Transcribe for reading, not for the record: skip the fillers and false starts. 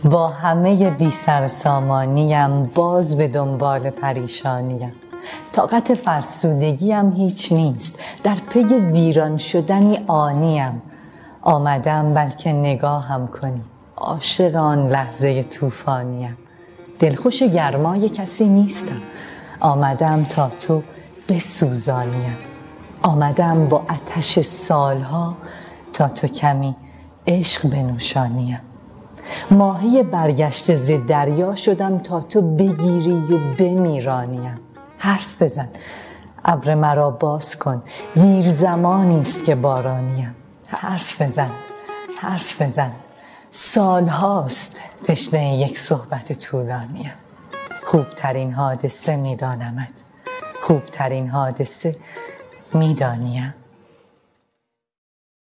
با همه بی سر سامانیم باز به دنبال پریشانیم. طاقت فرسودگیم هیچ نیست، در پی ویران شدنی آنیم. آمدم بلکه نگاهم کنی، عاشق آن لحظه طوفانیم. دلخوش گرمای کسی نیستم، آمدم تا تو بسوزانیم. آمدم با آتش سالها تا تو کمی عشق بنوشانیم. ماهی برگشته ز دریا شدم تا تو بگیری و بمیرانیم. حرف بزن ابر مرا باز کن، دیر زمانی است که بارانیم. حرف بزن سال هاست تشنه یک صحبت طولانیم. خوبترین حادثه میدانمت، خوبترین حادثه میدانیم.